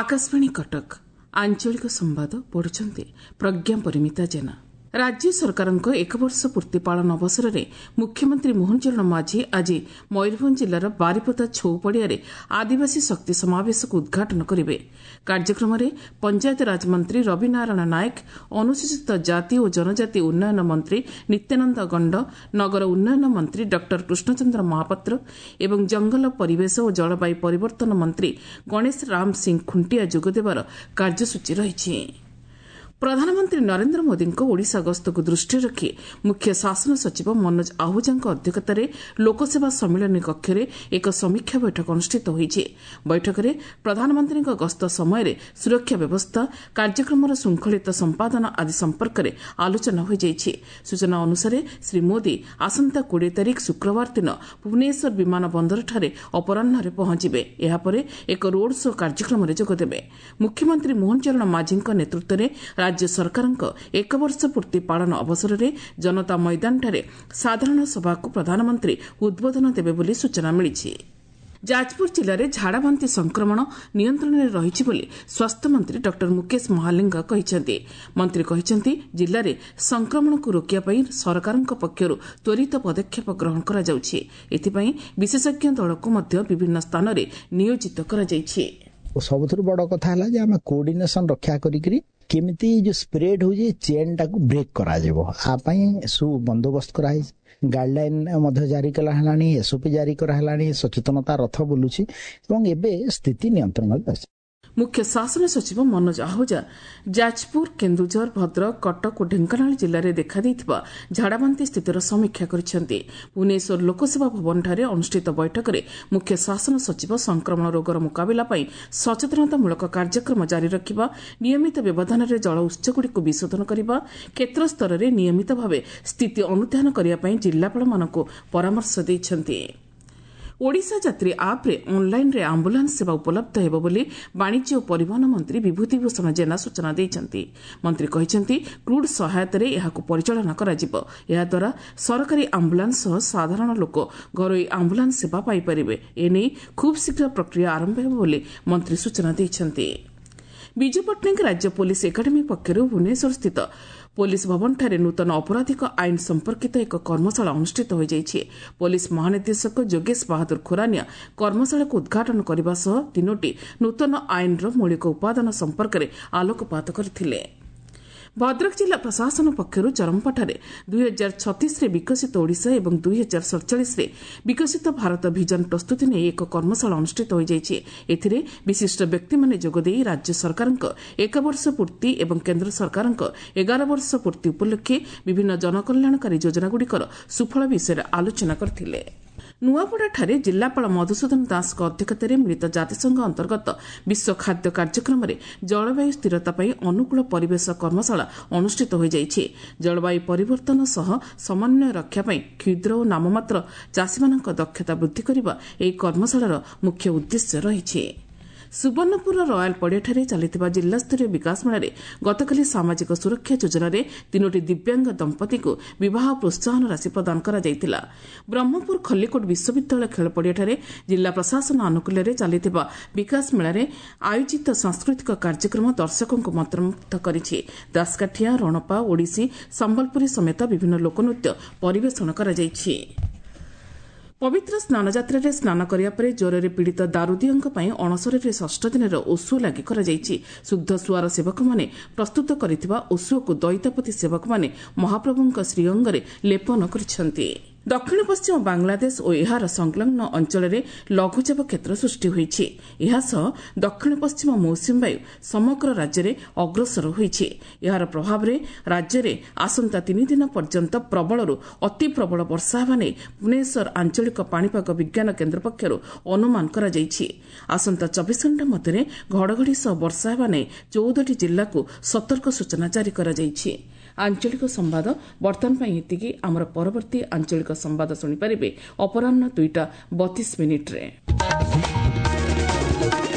आकाशवाणी कटक आंचलिक संवाद पढ़ुछंती प्रज्ञा परिमिता जेना। राज्य सरकारक एक वर्ष पूर्ति पालन अवसर में मुख्यमंत्री मोहन चरण माझी आज मयूरभंज जिलार बारिपदा छौपड़िया आदिवासी शक्ति समावेश को उद्घाटन करेंगे। कार्यक्रम में पंचायत राज मंत्री रवि नारायण नायक, अनुसूचित जाति और जनजाति उन्नयन मंत्री नित्यानंद गंड, नगर उन्नयन मंत्री डॉक्टर कृष्णचंद्र महापात्र एवं जंगल परिवेश और जलवायु परिवर्तन मंत्री गणेश राम सिंह खुंटिया जोगदेवार कार्यसूची रही। प्रधानमंत्री नरेंद्र मोदी ओडिशा गस्त को दृष्टि रखी मुख्य शासन सचिव मनोज आहूजा अध्यक्षतार लोकसेवा सम्मिलन कक्ष में एक समीक्षा बैठक अनुष्ठित होईछि। बैठक में प्रधानमंत्री गस्त समय सुरक्षा व्यवस्था, कार्यक्रम श्रृंखलित संपादन आदि संपर्क में आलोचना हो जाइछि। सूचना अनुसार श्री मोदी आसंता 20 तारिख शुक्रवार दिन भुवनेश्वर विमान बंदर ठारे अपराह्न पहुंचे। यापर एक रोड शो कार्यक्रम में जोगदेवे। मुख्यमंत्री मोहन चरण माझी नेतृत्व में राज्य सरकार एक वर्ष पूर्ति पालन अवसर में जनता मैदान ठारे साधारण सभा को प्रधानमंत्री उद्बोधन देवे बोली सूचना मिली। जाजपुर जिले में झाड़ाबांति संक्रमण नियंत्रण में रही बोली स्वास्थ्य मंत्री डॉक्टर मुकेश महालिंग कहते। मंत्री कहते जिले में संक्रमण को रोकने सरकार पक्षर त्वरित पदक्षेप ग्रहण करा जाउछि। एथिपई विशेषज्ञ दल को विभिन्न स्थान में नियोजित करा जाइछि। सबुठ बड़ कथा है आम कोऑर्डिनेशन रक्षा करी केमिति जो स्प्रेड हो चेन टाक ब्रेक करा सु बंदोबस्त कराई गाइडलाइन जारी कला एसओपी जारी करा सचेतनता रथ बुलुची स्थिति नियंत्रण में। मुख्य शासन सचिव मनोज आहूजा जाजपुर, केन्दुझर, भद्रक, कटक और ढेंकानाल जिले में देखा झाड़ाबांति स्थितिर समीक्षा करिसेंति। भुवनेश्वर लोकसेवा भवन ठारे अनुष्ठित बैठक में मुख्य शासन सचिव संक्रमण रोगर मुकाबला सचेतनतामूलक कार्यक्रम जारी रखिबा, नियमित व्यवधान में जल उत्सगुड़िक विशोधन करने, क्षेत्र स्तर में नियमित भाव स्थिति अनुध्यान करने जिलापालମାନଙ୍କୁ परामर्श ଦେଇଛନ୍ତି। ओडिशा यात्री आप रे ऑनलाइन रे आंबुलांस सेवा उपलब्ध हेबो बोली वाणिज्य और परिवहन मंत्री विभूतिभूषण जेना सूचना दैछंती। मंत्री कहिसंती क्रूड सहायता रे एहाको परिचालन करा जिवो। एहा द्वारा सरकारी आंबुलांस सह साधारण लोक घरोई आंबुलांस सेवा पाई परिबे। एने खूब शीघ्र प्रक्रिया आरंभ हेबो बोली मंत्री सूचना दैछंती। विजु पट्टनायक राज्य पुलिस एकाडेमी पक्षर भुवनेश्वर स्थित पुलिस भवन ठारे नूतन आपराधिक आईन संपर्कित एक कर्मशाला अनुष्ठित हो जाइछि। पुलिस महानिदेशक जोगेश बहादुर खुरानिया कर्मशाला को उद्घाटन करने सह 3टी नूतन आईन मौलिक उपादान संपर्क में आलोकपात करथिले। भद्रक जिला प्रशासन पक्षर चरमपाठारे 2036 रे विकसित ओडिशा एवं 2047 रे विकसित भारत विजन प्रस्तुति ने एक कर्मशाला अनुष्ठित हो जाइछि। एथिरे विशिष्ट व्यक्ति माने जोगदेई राज्य सरकारक 1 वर्ष पूर्ति एवं केंद्र सरकारक 11 वर्ष पूर्ति उपलक्षे विभिन्न जनकल्याणकारी योजनागुड़िकर सुफल विषय आलोचना करथिले। नुआपड़ाଠାରେ जिलापाल मधुसूदन दास अध्यक्षतार मिलित जातिसंघ अंतर्गत विश्व खाद्य कार्यक्रम में जलवायु स्थिरता अनुकूल परिवेश कर्मशाला अनुष्ठित हो जाइछि। जलवायु परिवर्तन सह समन्वय रक्षा क्षुद्र और नाममात्र चाषीमानक दक्षता वृद्धि करने ଏହି कर्मशालार मुख्य उद्देश्य रही। सुवर्णपुर रॉयल पड़ियाଠାରେ चलिथिबा जिल्लास्तरीय विकास मेला गतकाली सामाजिक सुरक्षा योजना 3टी दिव्यांग दंपति को विवाह प्रोत्साहन राशि प्रदान करा जायतिला। ब्रह्मपुर खल्लीकोट विश्वविद्यालय खेल पड़ियाଠାରେ जिला प्रशासन आनुकूल्य चलिथिबा विकास मेला आयोजित सांस्कृतिक कार्यक्रम दर्शकों को मंत्रमुग्ध करिछि। दासकाठिया, रणपा, ओडिसी, संबलपुरी समेत विभिन्न लोकनृत्य परिवेषण करा जायछि। पवित्र स्नान यात्रा स्नान करने ज्वरे पीड़ित दारुदियों अणसर षष्ठ दिन ओसु लगी शुद्ध सुआर सेवक मैंने प्रस्तुत कर ओसुओ को दैतापति सेवक मैंने महाप्रभु श्रीअंगरे लेपन कर। दक्षिण पश्चिम बांग्लादेश और यार संलग्न अंचल में लघुचाप क्षेत्र सृष्टि होईछि। दक्षिण पश्चिम मौसुमी वायु समग्र राज्य में अग्रसर होईछि। यार प्रभाव में राज्य में आसंता 3 दिन पर्यंत प्रबलरू अति प्रबल वर्षा हेबा नै भुवनेश्वर आंचलिक पाणीपाग विज्ञान केन्द्र पक्षर अनुमान करा जाइछि। आसंता 24 घंटा मध्य घड़घड़ी सह वर्षा हेबा नै 14टी जिल्ला को सतर्क सूचना जारी करा जाइछि। आंचलिक संवाद वर्तमान ପାଇଁ ଏତିକି। ଆମର ପରବର୍ତ୍ତୀ ଆଞ୍ଚଳିକ ସମ୍ବାଦ ଶୁଣିପାରିବେ ଅପରାହ୍ନ 2:32 ରେ।